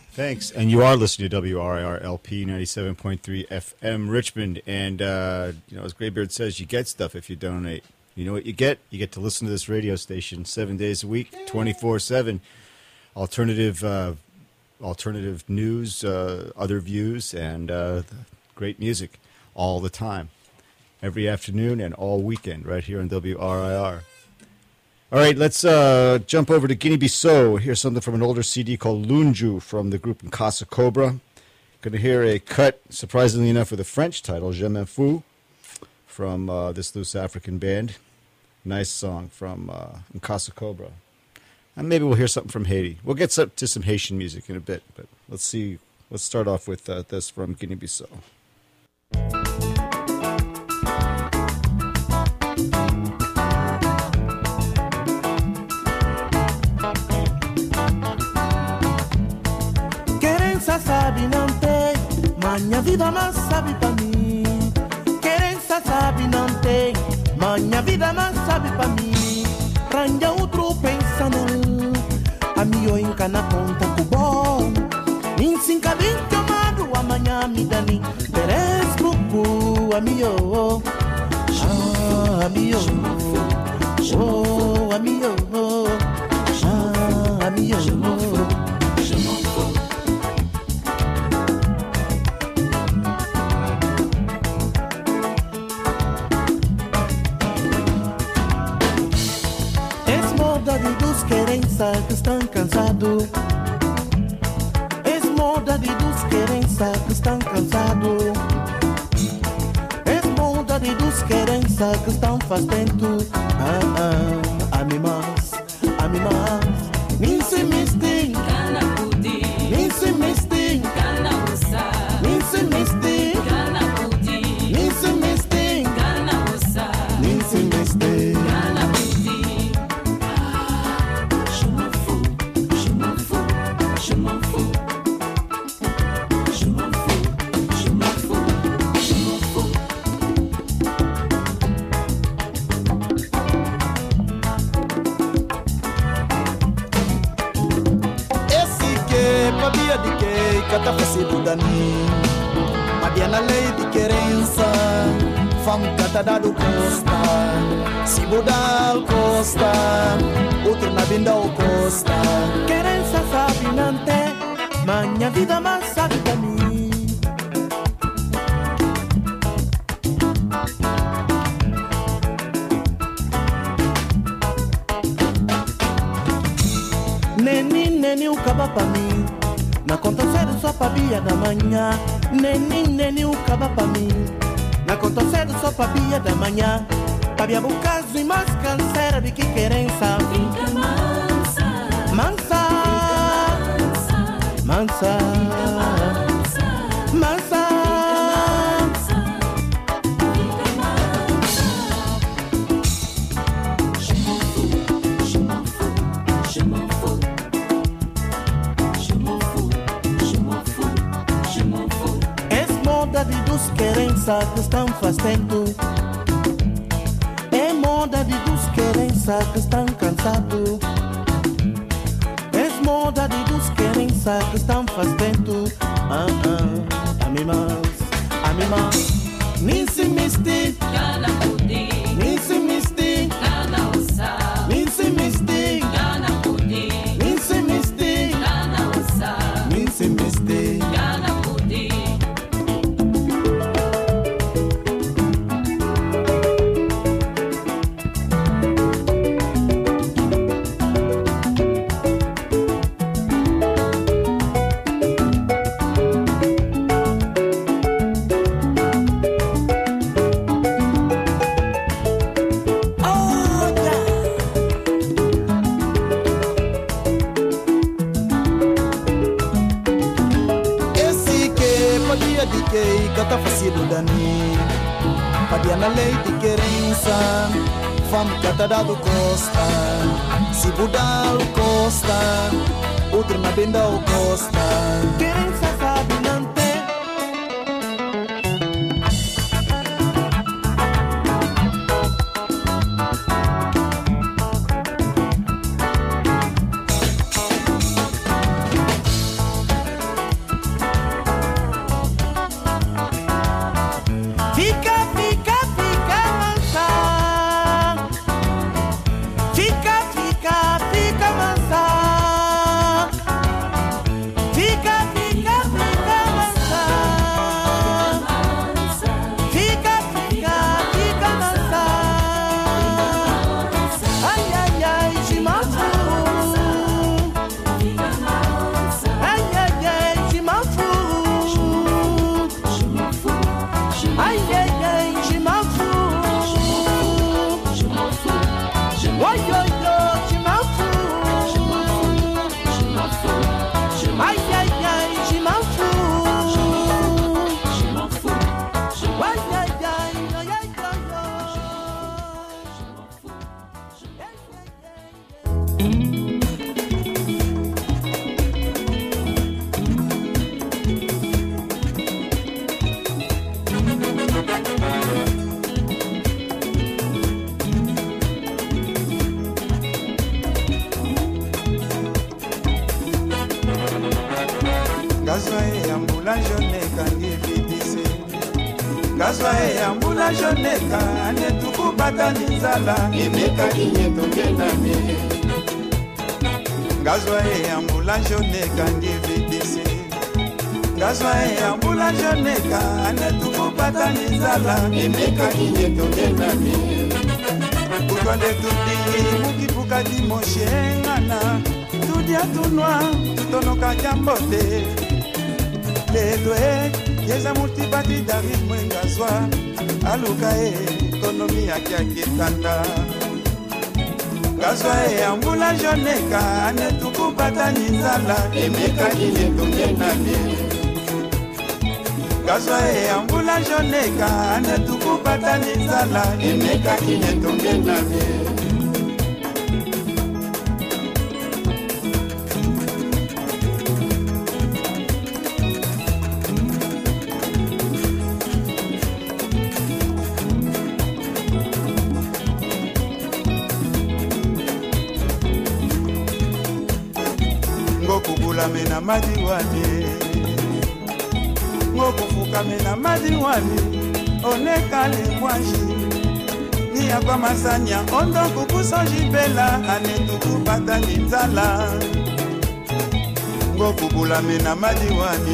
Thanks. And you are listening to WRIR LP 97.3 FM Richmond. And, as Graybeard says, you get stuff if you donate. You know what you get? You get to listen to this radio station 7 days a week, 24/7. Alternative news, other views, and great music all the time. Every afternoon and all weekend right here on WRIR. All right, let's jump over to Guinea-Bissau. Here's something from an older CD called Lunju from the group Casa Cobra. Going to hear a cut, surprisingly enough, with a French title, Je m'en fous, from this loose African band. Nice song from Casa Cobra. And maybe we'll hear something from Haiti. We'll get to some Haitian music in a bit, but let's see. Let's start off with this from Guinea-Bissau. Sabe não tem, minha vida mas sabe pra mim. Querença sabe não tem, minha vida mas sabe pra mim. Ranja outro pensando, a mio encana conta com bom. Insinca bem chamado, amanhã me dani. Teres grupo, amigo. Ah, amigo. Oh, amigo. Ah, amigo. Querença que estão cansados. És moda de dos querença que estão cansados. És moda de dos querença que estão fazendo. Animais, nem se mistem. Cana pudim, nem se mistem. cana usa, Nem se mistem. cana pudim, Nem se mistem. cana usa, Nem se mistem. cana pudim. Je m'en fous, je m'en fous, je m'en fous. Je m'en fous, je m'en fous, je m'en fous. Esse que papia de que cata facido dani. Madia na lei de querença, fam cata dado costa. Se mudar costa, outro na vinda o costa. Querença sabe não tem, minha vida mas sabe pra mim. Neni o caba pra mim. Na conta cedo só pra bia da manhã. Neni o caba pra mim. Na conta cedo só pra bia da manhã. Pabia bucaso e mais canseira de que querença. Fica mansa, Mansa, mansa, mansa, mansa. fica mansa. Je m'en fous, je m'en fous, je m'en fous. Je m'en fous, je m'en fous, je m'en fous. És moda de dos querença que estão fazendo. É moda de dos querença que estão cansados. És moda de dos querença que estão fazendo. Animais, nem se mistem, Cana pudim, nem se mistem, cana usa, nem se mistem, cana pudim, nem se mistem, cana usa, nem se mistem. cana pudim. Padia de que cata facido dani. Padia na lei de querença, fam cata dado costa. Se mudar costa, outro na vinda o costa. Querença sabe não tem. ngazwa eyambula joneka ngivitise ngazwa eyambula joneka anetukupata ninzala imekaki nyetongenami ngazwa eyambula joneka ngivitise ngazwa eyambula joneka anetukupata ninzala imekaki nyetongenami kutwande tudingi mukipuka dimoshe ngana tudia tunwa tutonoka jambote ledo yeza multipati david mwengazwa aluka ekonomi yake akitanda ngazwa eyambula joneka anetukupata ninzala emekaki netongenami ngazwa eyambula joneka anetukupata ninzala emekaki netongenami mena madiwani ngokufuka mena madiwani onekale mwaji ni akwa masanya ondo kukuso jibela anetukupata ninzala ngokubula mena madiwani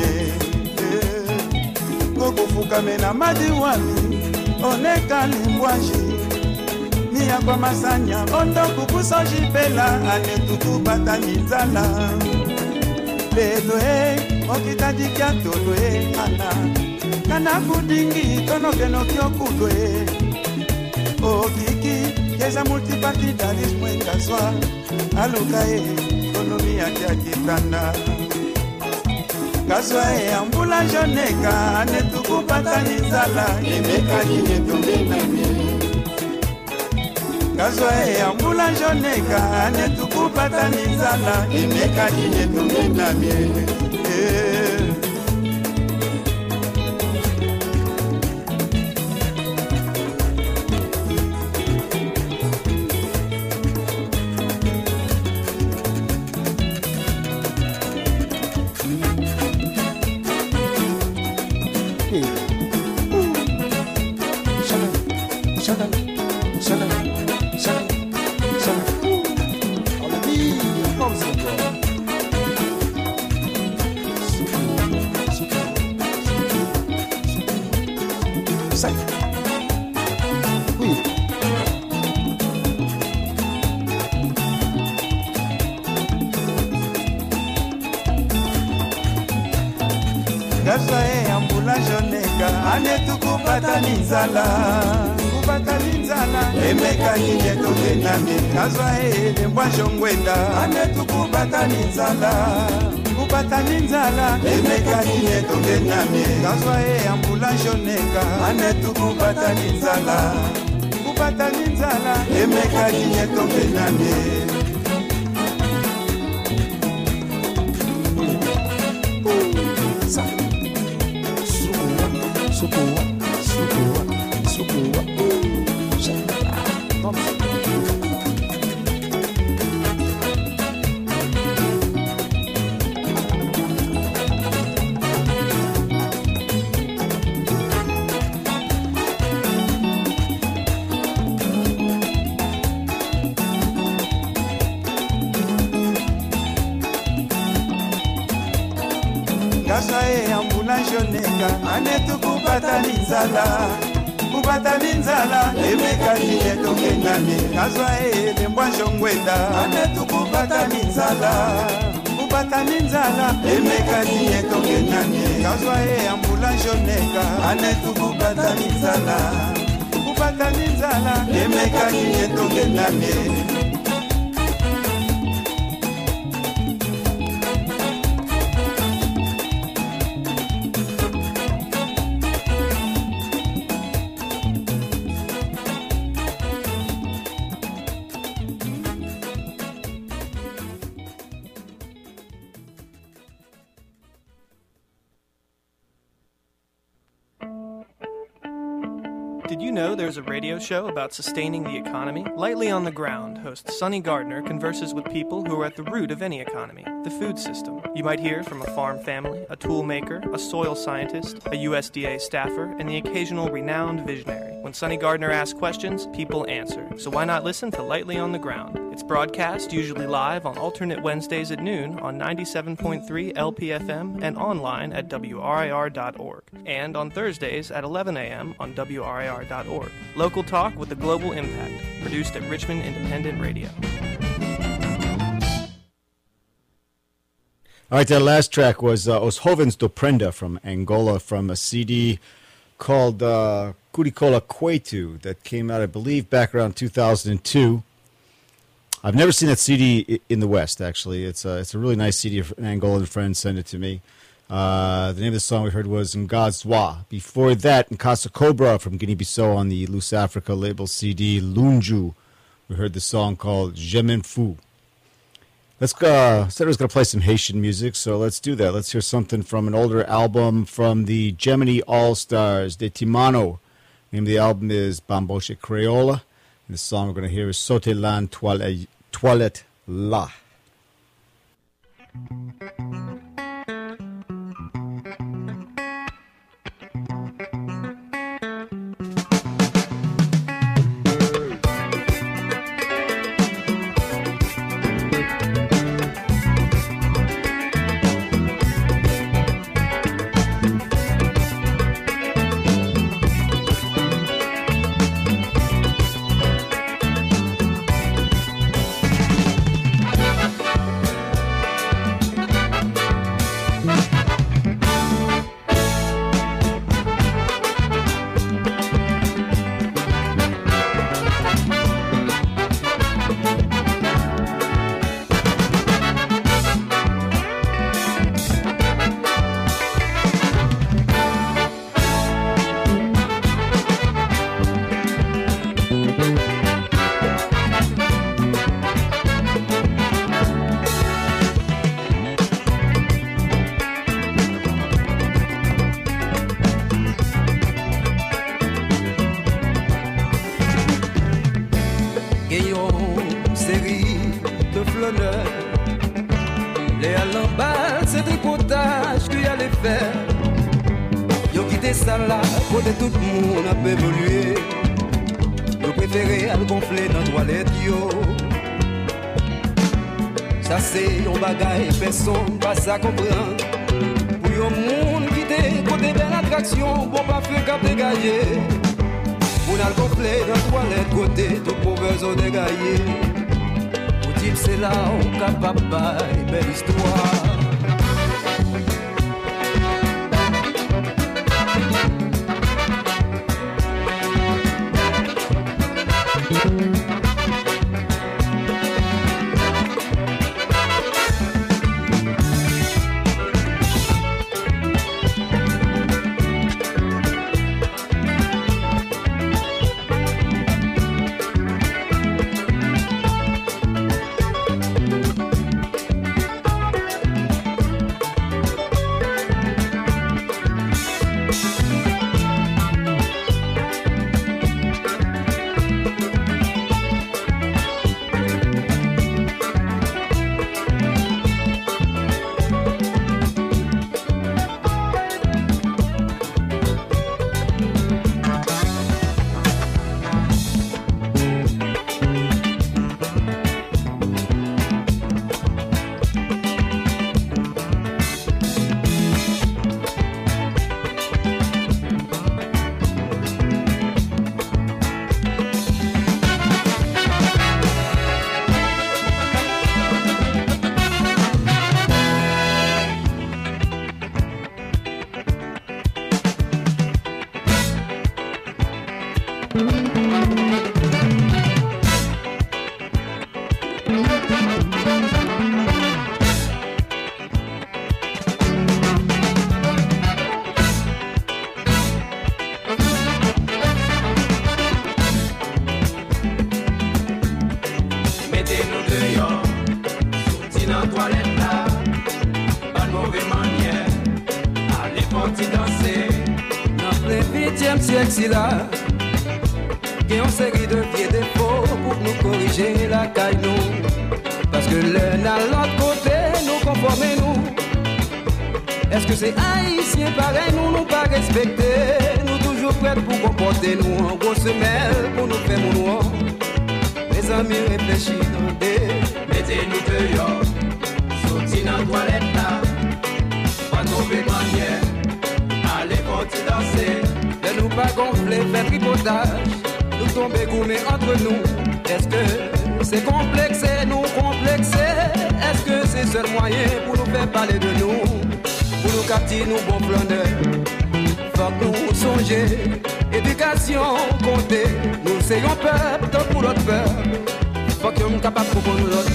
ngokufuka mena madiwani onekale mwaji ni akwa masanya ondo kukuso jibela anetukupata ninzala lelo okitajikia tolo ana kana kudingi tonokenoki okudo okiki keza multipartidarisme engazwa aluka ekonomi yake akitanda ngazwa eyambula joneka anetukupata ninzala emekaki netongenami ngazwa eyambula joneka anetukupata ninzala emekaki netongenami ngazwa eyambula joneka anetukupata ninzala kupata ninzala emekaki nyetongenami ngazwa elembwa jongwenda anetukupata ninzala kupata ninzala emekaki nyetongenami ngazwa eyambula joneka anetukupata ninzala kupata ninzala emekaki nyetongenami ngazwa eyambula joneka anetukupata ninzala kupata ninzala emekaki netongenami ngazwa elembwa jongwenda anetukupata ninzala kupata ninzala emekaki netongenami ngazwa eyambula joneka anetukupata ninzala kupata ninzala emekaki netongenami Did you know there's a radio show about sustaining the economy? Lightly on the Ground, host Sonny Gardner converses with people who are at the root of any economy. the food system. You might hear from a farm family, a tool maker, a soil scientist, a USDA staffer, and the occasional renowned visionary. When Sonny Gardner asks questions, people answer. So why not listen to Lightly on the Ground? It's broadcast usually live on alternate Wednesdays at noon on 97.3 LPFM and online at WRIR.org, and on Thursdays at 11 a.m. on WRIR.org. Local talk with a global impact, produced at Richmond Independent Radio. All right, that last track was Os Jovens do Prenda from Angola from a CD called Curricola Quetu that came out, I believe, back around 2002. I've never seen that CD in the West, actually. It's a really nice CD. An Angolan friend sent it to me. The name of the song we heard was Ngazwa. Before that, Nkasa Cobra from Guinea-Bissau on the Loose Africa label CD Lunju. We heard the song called Je m'en fous. Let's go. Said I was going to play some Haitian music, so let's do that. Let's hear something from an older album from the Gemini All-Stars de Timano. The name of the album is Bamboche Creola. And the song we're going to hear is Sautelan Toilette La. Tout le monde a pu évoluer. Je préférais à le gonfler dans la toilette yo. Ça c'est un bagaille, personne pas ça comprendre. Pour un monde qui était côté belle attraction, pour pas faire cap dégager. On a le gonfler dans la toilette côté tout pour besoin dégager. Pour dire c'est là on capable de belle histoire. Si là, qui ont série de vieux défauts pour nous corriger la caille nous. Parce que l'un à l'autre côté, nous conformer nous. Est-ce que c'est haïtien pareil, nous pas respecter? Nous toujours prêts pour comporter nous en grosse semelle pour nous faire mon noir. Mes amis réfléchis dans des. Mettez-nous dehors, sortis dans la toilette là. Pas tomber manière, allez continuer danser. Ne nous pas gonfler, faire tripotage. Nous tomber gourmets entre nous. Est-ce que c'est complexé, nous complexé? Est-ce que c'est seul moyen pour nous faire parler de nous? Pour nous capter, nous bons planeurs. Faut que nous songer, éducation compter. Nous soyons peuple, tant pour l'autre peuple. Faut que nous sommes capables pour nous l'autre.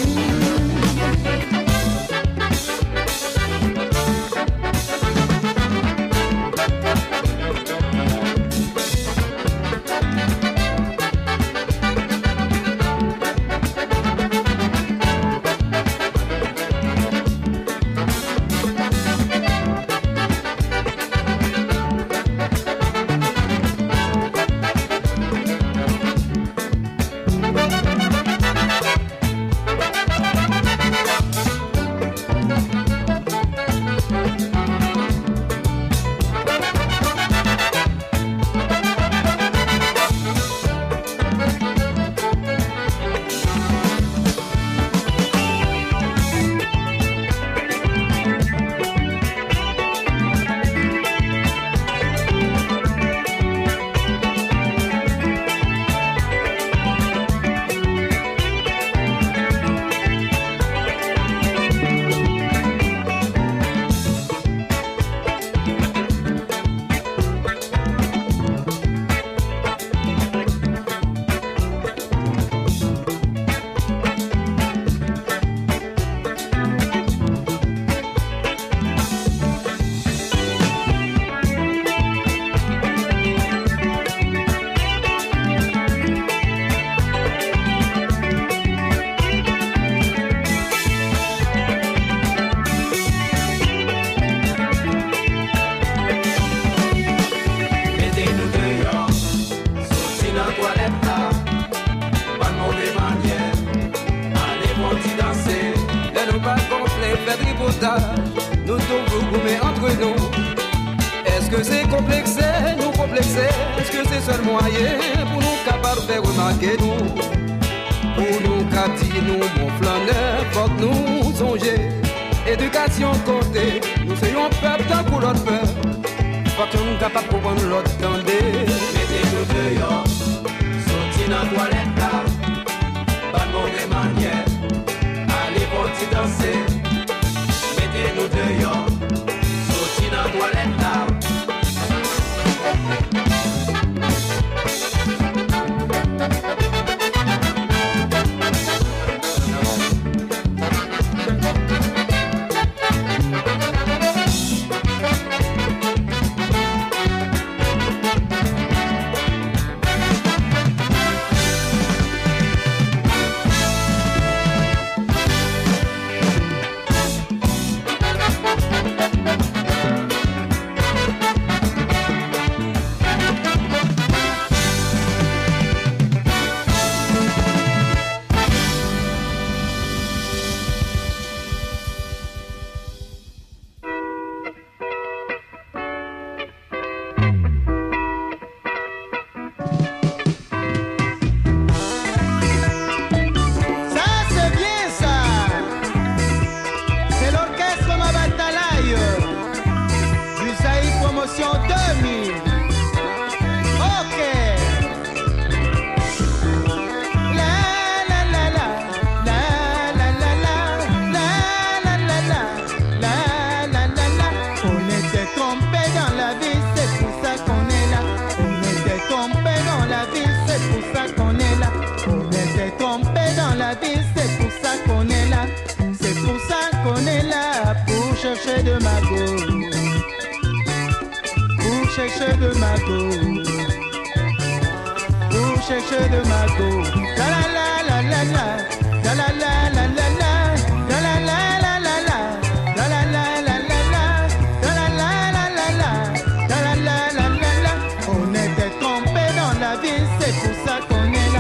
Nous devons gommer entre nous. Est-ce que c'est complexé, nous complexé? Est-ce que c'est seul moyen pour nous capables de faire remarquer nous? Pour nous capter, nous, mon flaneur, faut que nous songer. Éducation comptée, nous soyons peuple tant pour l'autre peuple. Faut que nous capables pour prendre l'autre tendez. Mettez-nous dehors, sortis dans la toilette là. Pas de mauvaise manière, allez continuer danser. Mettez-nous dehors, sortis dans la toilette là.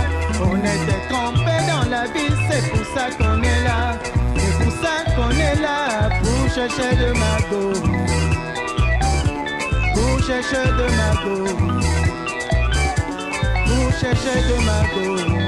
C'est pour ça qu'on est là, c'est pour ça qu'on est là. chercher de Mago, pour chercher de Mago, pour chercher de Mago.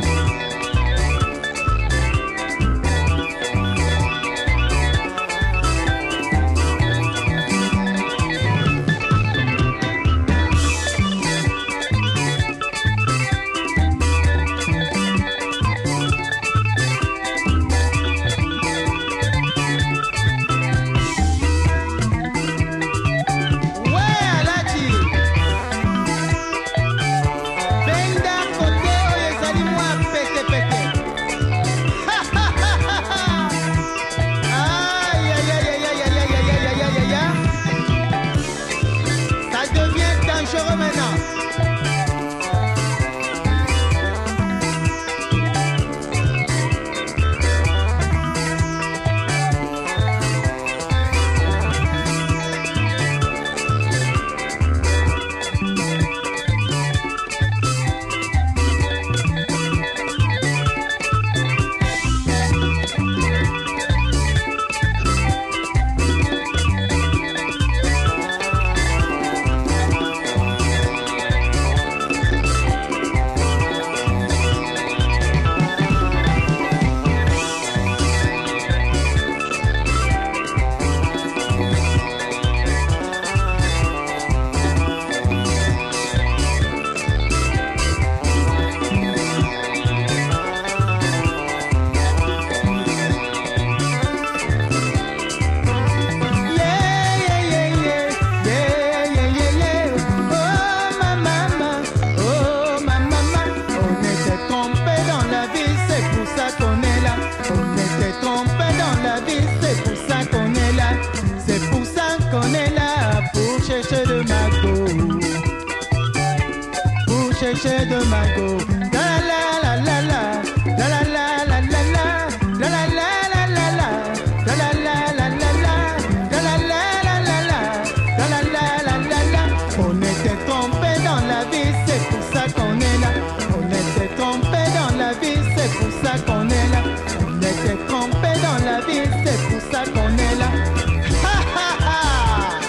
Chercher de Mago, la la la la la, la la la la la la, la la la la la la, la la la la la la, la la la la la la, la la la la la la. On était trompé dans la vie, c'est pour ça qu'on est là. On était trompé dans la vie, c'est pour ça qu'on est là. On était trompé dans la vie, c'est pour ça qu'on est là. Ha ha ha!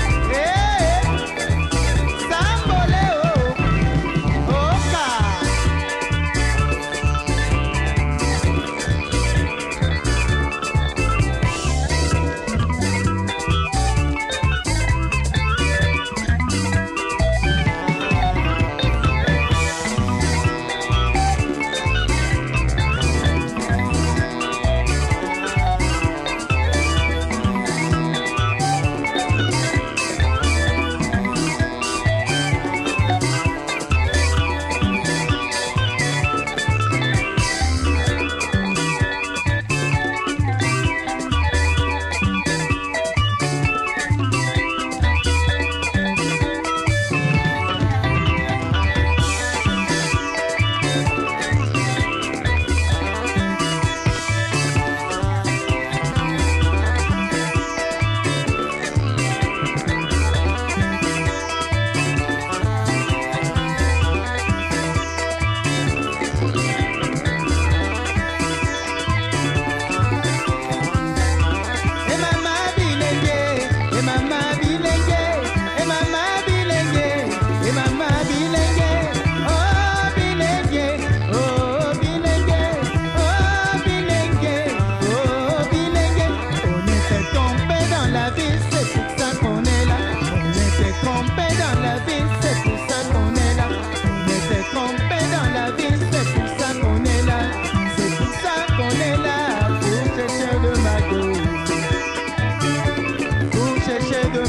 Hey! Samboleo! Chercher de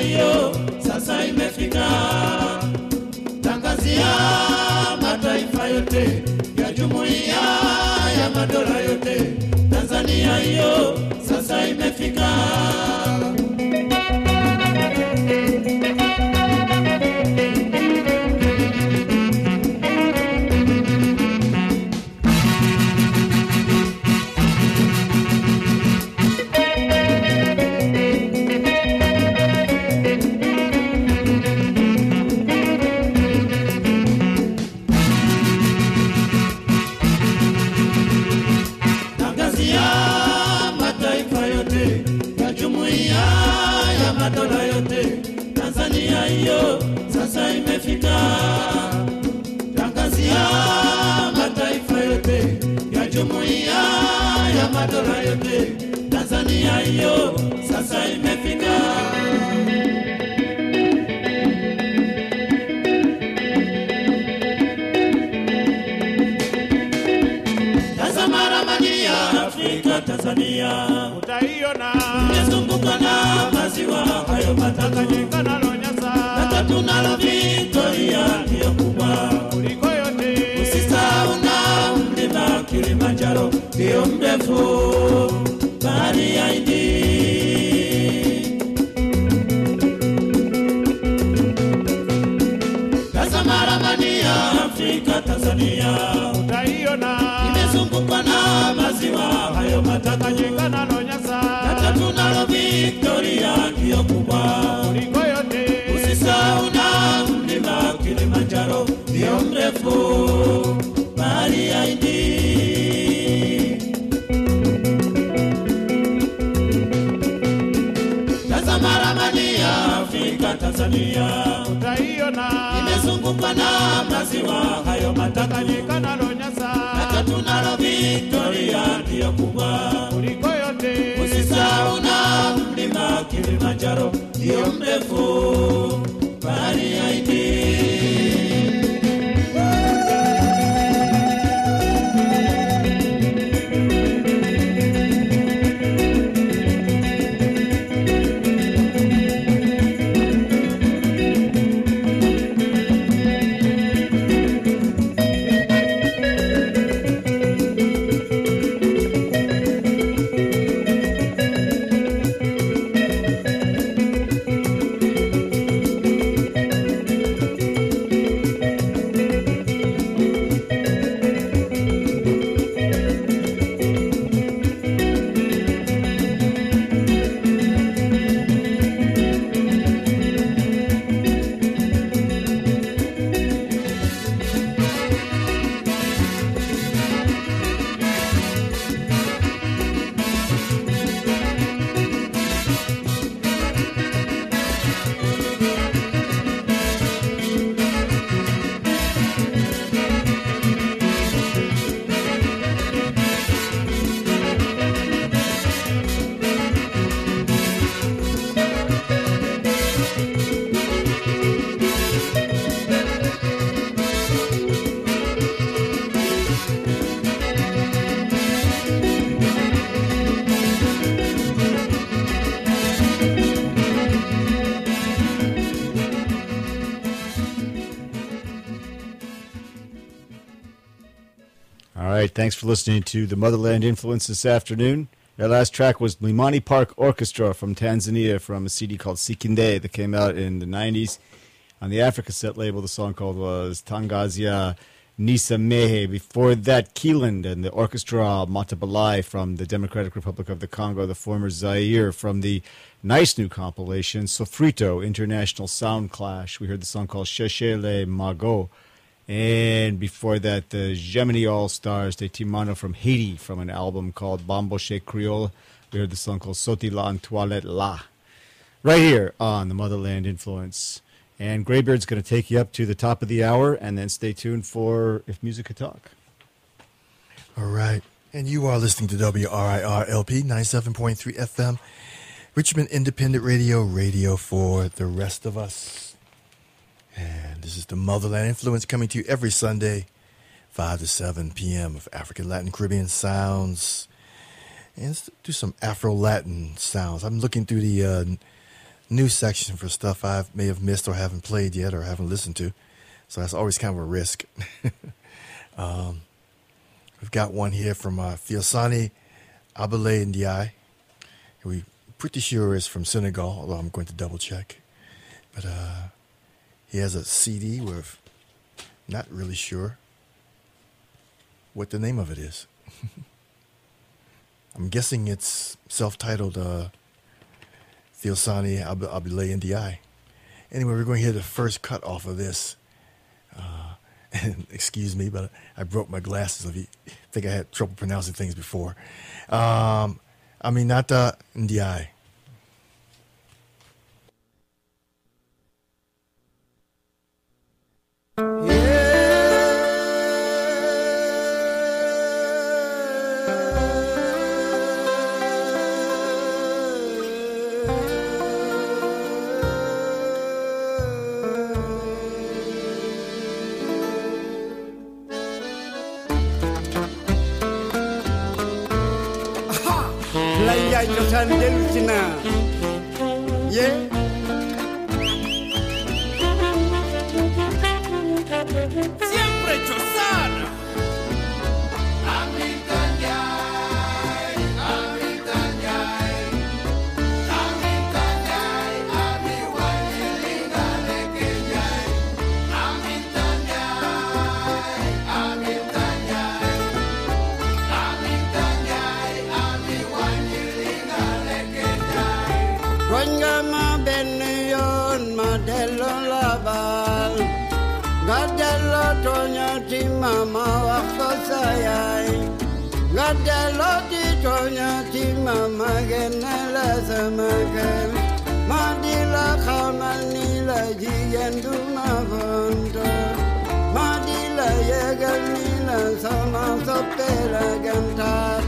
hiyo sasa imefika. Tangazia mataifa yote ya Jumuiya ya Madola yote, Tanzania hiyo sasa imefika. Madola yote, Tanzania hiyo sasa imefika. Tangazia mataifa yote ya Jumuiya ya Madola yote, Tanzania hiyo sasa imefika. Tazama ramani ya Afrika, Tanzania utaiona imezunguka na maziwa hayo Tanganyika na Nyasa, na tatu nalo Victoria ndiyo kubwa kuliko yote. Usisahau na mlima Kilimanjaro ndiyo mrefu, bahari ya Hindi. Tazama ramani ya Afrika, Tanzania utaiona imezungukwa na maziwa hayo Tanganyika na Nyasa, na tatu nalo Victoria ndiyo kubwa kuliko yote. Usisahau na mlima Kilimanjaro ndiyo mrefu, bahari ya Hindi. Tazama ramani ya Afrika, Tanzania utaiona imezungukwa na maziwa hayo Tanganyika na Nyasa, na tatu nalo Victoria ndiyo kubwa kuliko yote. Usisahau na mlima Kilimanjaro ndiyo mrefu, bahari ya Hindi. right, thanks for listening to the Motherland Influence this afternoon. Our last track was Mlimani Park Orchestra from Tanzania from a CD called Sikinde that came out in the 90s. On the Africa Set label, the song called was Tangazia Nisamehe. Before that, Keeland and the Orchestra Matabalai from the Democratic Republic of the Congo, the former Zaire, from the nice new compilation, Sofrito, International Sound Clash. We heard the song called Sheshele Mago. And before that, the Gemini All-Stars de Timano from Haiti from an album called Bamboche Creole. We heard the song called Soti La Toilette La. Right here on the Motherland Influence. And Graybeard's going to take you up to the top of the hour, and then stay tuned for If Music Could Talk. All right. And you are listening to WRIR-LP 97.3 FM, Richmond Independent Radio, radio for the rest of us. And this is the Motherland Influence coming to you every Sunday, 5 to 7 p.m. of African, Latin, Caribbean sounds. And let's do some Afro-Latin sounds. I'm looking through the new section for stuff I may have missed or haven't played yet or haven't listened to. So that's always kind of a risk. We've got one here from Thiosani Abele Ndiaye, who we pretty sure is from Senegal, although I'm going to double check. But he has a CD with not really sure what the name of it is. I'm guessing it's self-titled Thiosani Abele Ndiaye. Anyway, we're going to hear the first cut off of this. And excuse me, but I broke my glasses. If you think I had trouble pronouncing things before. Aminata Ndiaye. Laya Josan Delusina. Yeah. Siempre Josana. Mama wakosayai gadelo di tonya ti mama genela samakan madila khamani la jigendu mavonda madila yegalni la sama sopela gantar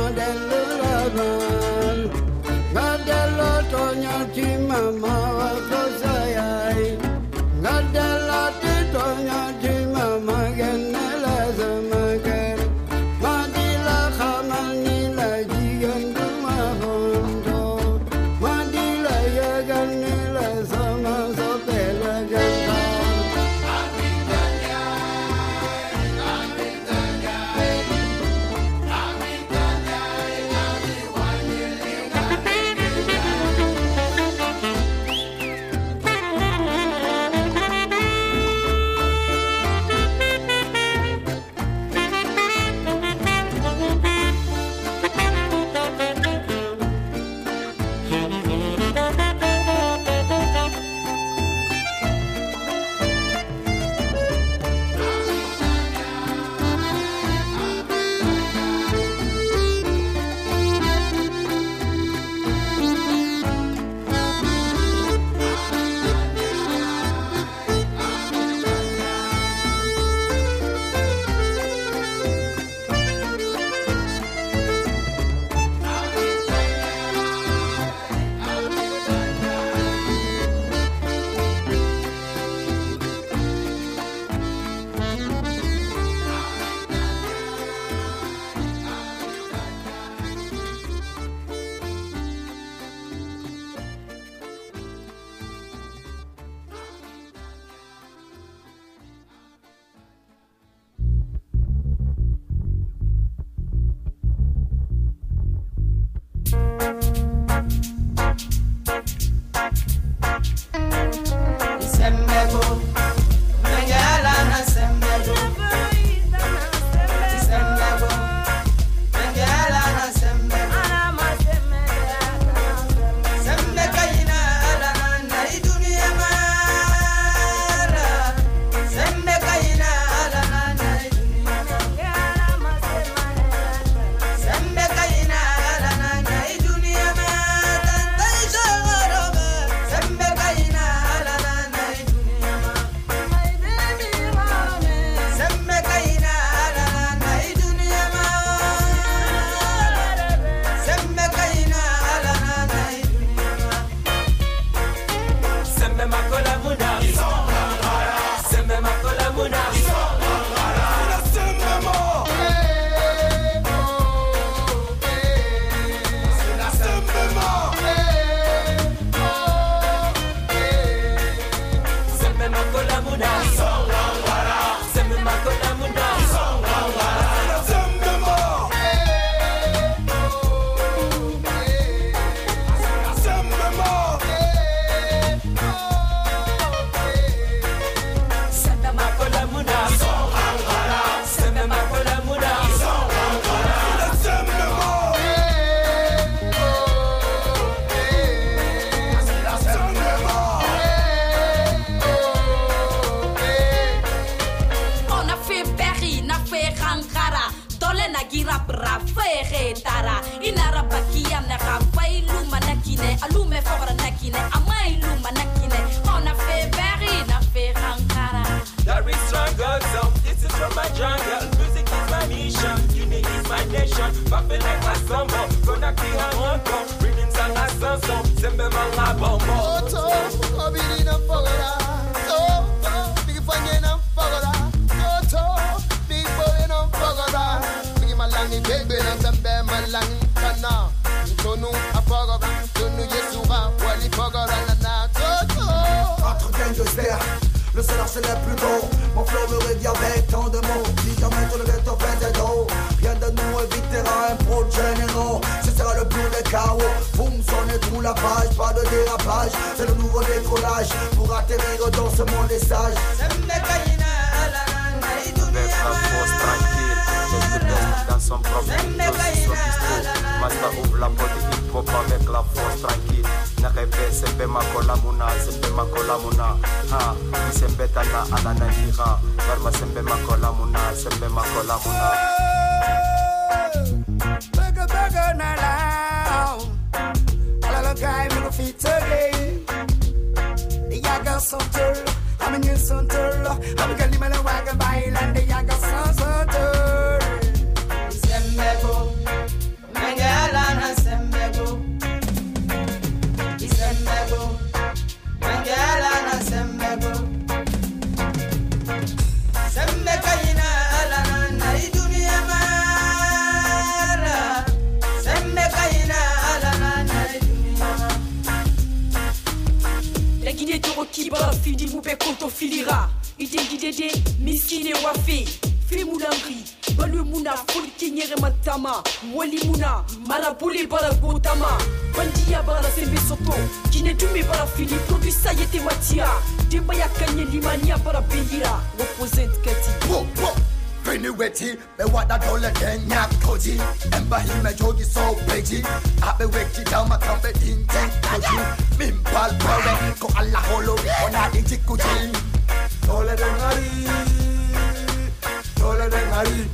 Mama Baffin like my samba, gonna kill a monko. Reading sang a sanson, sembe manga bombo. Toto, obiri na fogola. Toto, big fanye na fogola. Toto, big boy na fogola. Big malangi bebe na sembe malangi kana. Tonu afogola, tonu yesura, wali fogola na toto. Entre gang de sphères, le salaire c'est le plus beau. Mon flow me redit avec tant de mots. Si jamais sur le ghetto fait des dos. Rien de nous évitera un pro généraux. Ce sera le plus de chaos. Boum, sonne tout la page, pas de dérapage. C'est le nouveau décollage pour atterrir dans ce monde des sages. Avec la force tranquille, laisse le best dans son propre Master ouvre la porte hip-hop avec la force tranquille. N'arrêtez, c'est ma colamuna, c'est ma colamuna. Ha, c'est betana à la navira. Verma c'est ma colamuna, c'est ma colamuna. Burger, burger, na lao. All the guy me no fit today. The yaga sontel, I'm a new sontel. I'm a girl in my wagon baile, the yaga sontel. Sembego, mangala na sembego. Sembego, mangala na sembego. Sembeka ina ala na idunia mara. Sembeka ina ala na idunia mara. La Guinée de Rocky, Barafidi, Moubé, Konto, Filira. Idé, Miskine, Wafi, Fimoulamri, Balou Mouna, Fulkinyere Matama, Wali Mouna, Marabouli, Baragotama, Bandia, Bara, Sembe Soto, Guinée du Mé, Barafili, produit Sayete Matia, Debaya Kanye, Limania, Barabira, représente Kati. Wetty, but what I told again, Yap Koji, and by him, I told you so, Beji. I be wetty down my trumpet in Koji, Mimpal, Power, Ko Allah Holo, on a Ichikuji. Tole de Hari, Tole de Hari.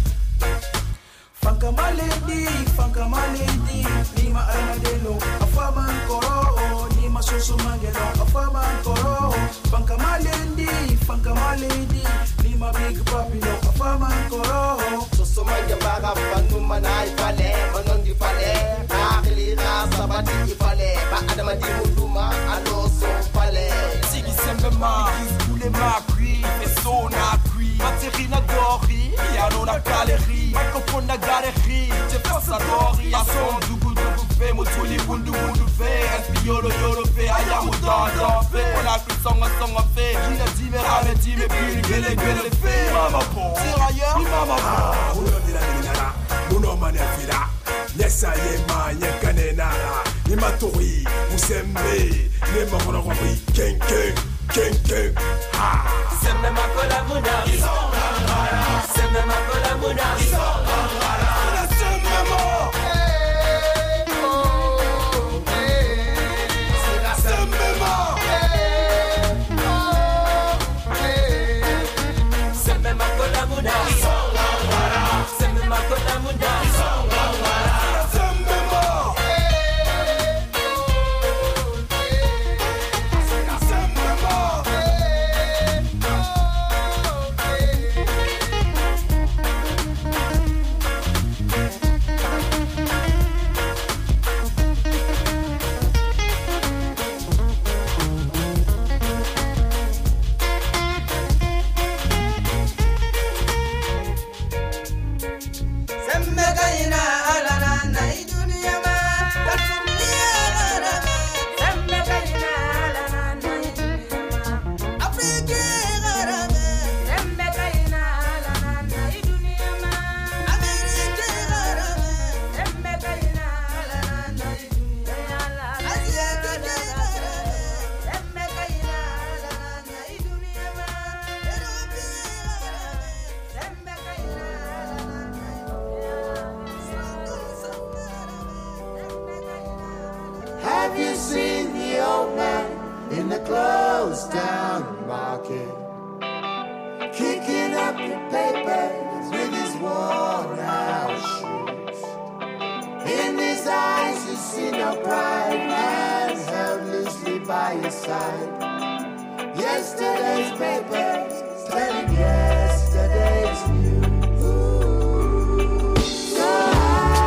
Funka my lady, Nima Armadillo, a farmer Koro, Nima Soso Magelo, a farmer Koro, Funka my lady, Nima Big Papilo, a farmer Koro. Soso Magabara, Panumana, Fale, Manon di Fale, Akili Rasa, Bati Fale, Adamadi Muduma, Aloso Fale. Sigi Sembema, Boulema, Gris, Essona, Gris, Materina Gori, Piano na Galerie, Microphone na Galerie, Jefferson Dori, a son Dougou Fe, Motuli Bundu Bundu Fe, Espiolo Yolo Fe, Ayamu Dan Fe, on a plus song Fe, Gina Dime, Rame Dime, Pili, Gele Gele Fe, Mama Po, Tirailleur, Mama Po. Uno di la Nara, Uno Manefila, Yesayema, Yekanenara, Nimatori, Musembe, Nemorori, Ken, ha! Sembe makola muna, sembe makola muna, sembe mo. Sembe makola muna, sembe makola muna, sembe mo. Have you seen the old man in the closed down market, kicking up the papers with his worn out shoes? In his eyes you see no pride, hands held loosely by your side. Yesterday's papers telling yesterday's news. So high.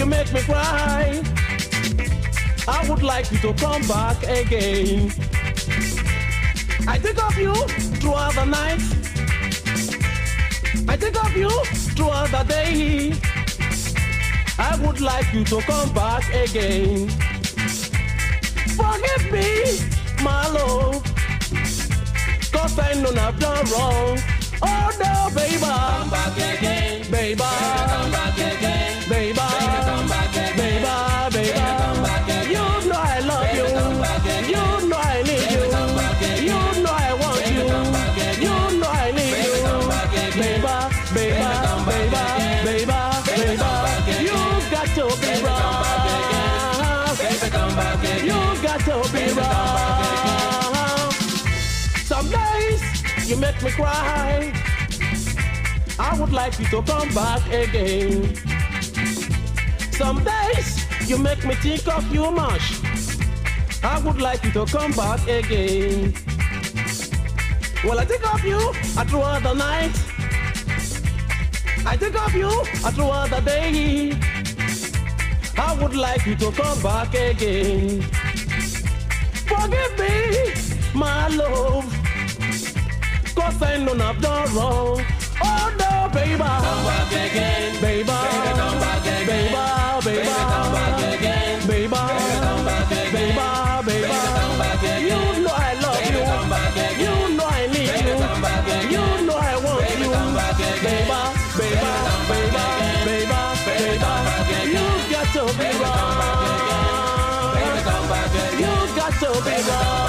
you make me cry. I would like you to come back again. I think of you throughout the night. I think of you throughout the day. I would like you to come back again. Forgive me, my love, 'cause I know I've done wrong. Oh no, baby, come back again, baby, come back again, baby, come back again, baby, come back again. You know I love you, you know I need you, you know I want you, you know I need you, baby, baby, baby, baby, you got to be wrong, you got to be wrong. Some days you make me cry. I would like you to come back again. Some days you make me think of you much. I would like you to come back again. Well, I think of you throughout the night. I think of you throughout the day. I would like you to come back again. Forgive me, my love, 'cause I know I've done wrong. Oh no, baby, come back again, baby, come back again, baby, come back again, baby, come back again, baby, come back again. You know I love you, you know I need you, you know I want you, baby, baby, baby, you got to be wrong, you got to be wrong,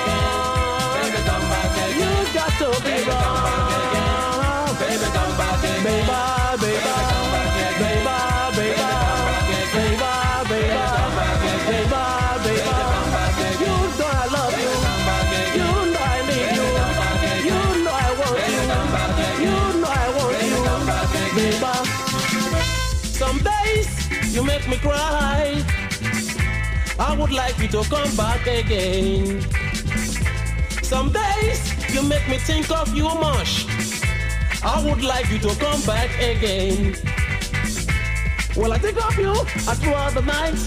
you got to be wrong. Baby, come back again. Baby, baby, baby, baby, baby, baby, you know I love you, you know I need you, you know I want you, you know I want you, baby. Some days you make me cry. I would like you to come back again. Some days you make me think of you much. I would like you to come back again. Well, I think of you throughout the night.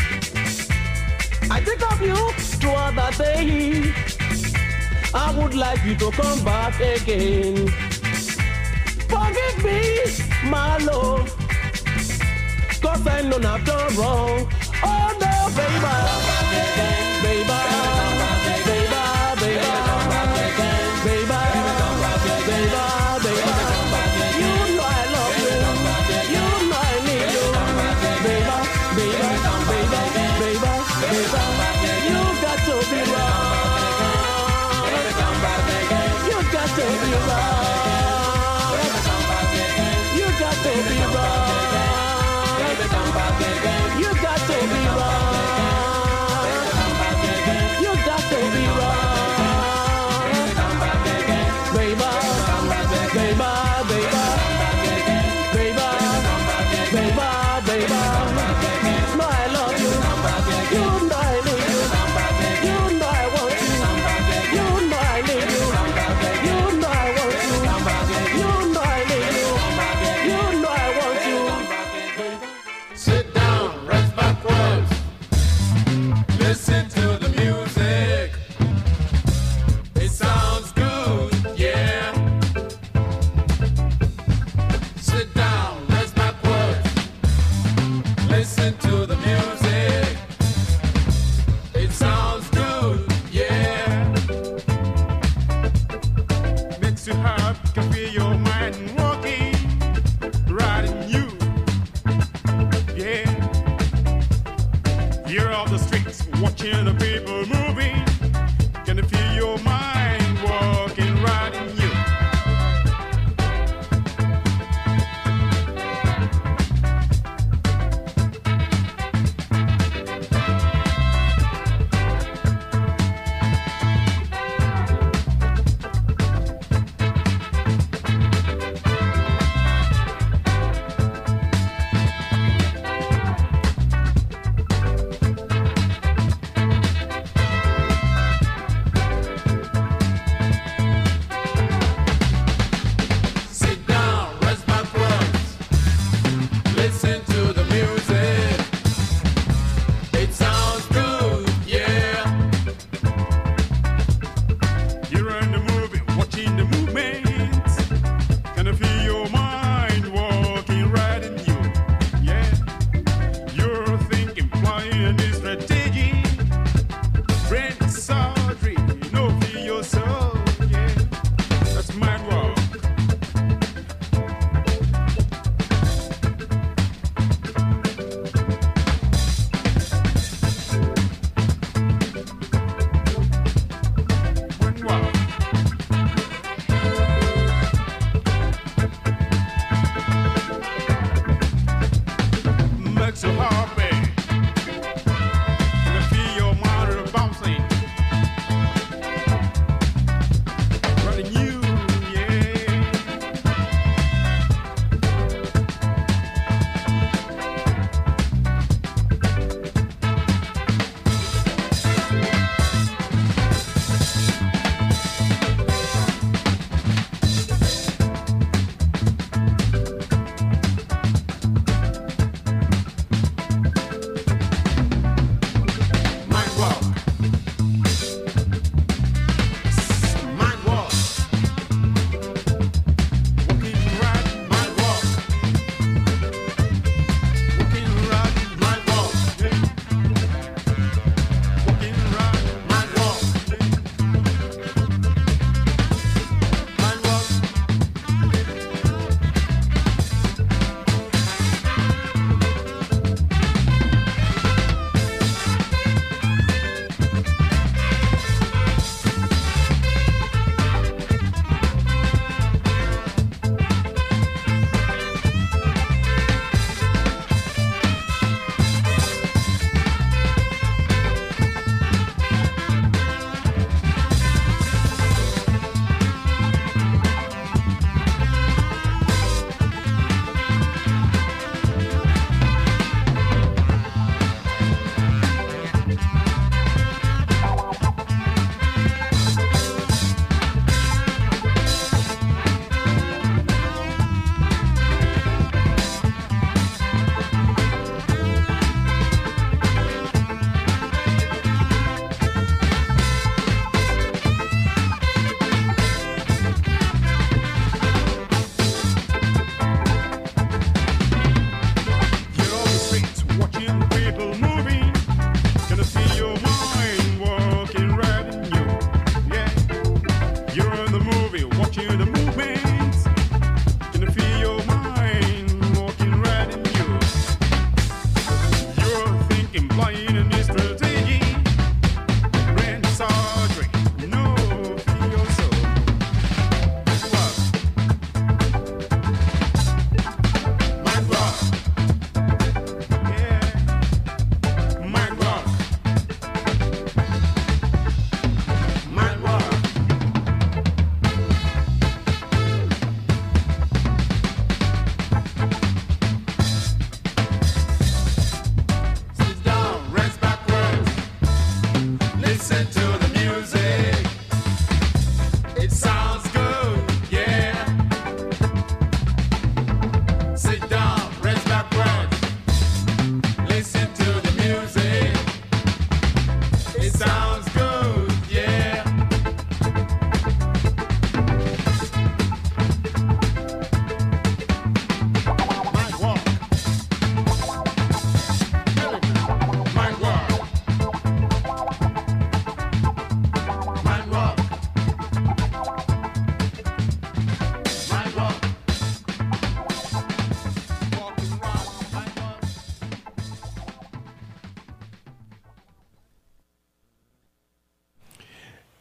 I think of you throughout the day. I would like you to come back again. Forgive me, my love, 'cause I know I've done wrong. Oh no, baby, baby, baby, baby,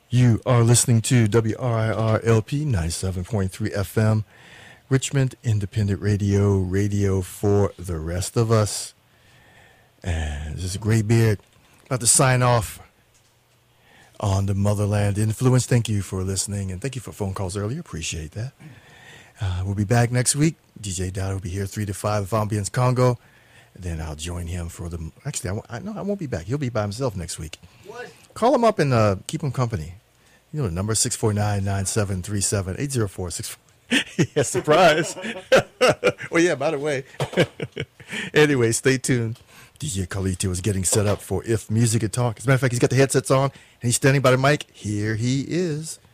You are listening to WRIR LP 97.3 FM, Richmond Independent Radio, radio for the rest of us. And this is Graybeard, about to sign off on the Motherland Influence. Thank you for listening, and thank you for phone calls earlier. Appreciate that. We'll be back next week. DJ Dada will be here 3 to 5 of Ambience Congo. And then I'll join him for the... Actually, I won't be back. He'll be by himself next week. What? Call him up and keep him company. You know the number, 649-9737, 804-64. Yeah, surprise. Oh, yeah, by the way. Anyway, stay tuned. DJ Khalito is getting set up for If Music Could Talk. As a matter of fact, he's got the headsets on, and he's standing by the mic. Here he is.